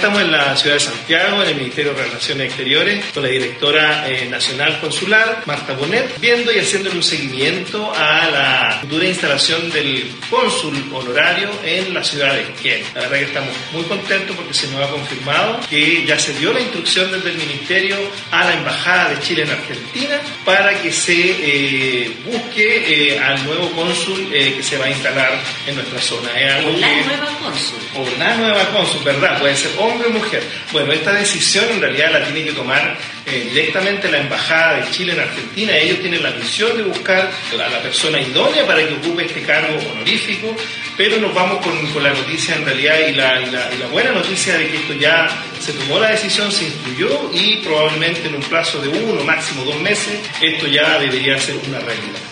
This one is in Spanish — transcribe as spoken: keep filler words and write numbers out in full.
estamos en la ciudad de Santiago, en el Ministerio de Relaciones Exteriores, con la directora eh, nacional consular, Marta Bonet, viendo y haciéndole un seguimiento a la futura instalación del cónsul honorario en la ciudad de Quén. La verdad que estamos muy contentos porque se nos ha confirmado que ya se dio la instrucción desde el Ministerio a la Embajada de Chile en Argentina para que se eh, busque eh, al nuevo cónsul eh, que se va a instalar en nuestra zona. Es algo o la que, nueva cónsul. O la nueva cónsul, ¿verdad? Puede ser hombre o mujer. Bueno, esta decisión en realidad la tiene que tomar eh, directamente la Embajada de Chile en Argentina. Ellos tienen la misión de buscar a la persona idónea para que ocupe este cargo honorífico, pero nos vamos con, con la noticia en realidad y la, y, la, y la buena noticia de que esto ya se tomó la decisión, se incluyó y probablemente en un plazo de uno, máximo dos meses, esto ya debería ser una realidad.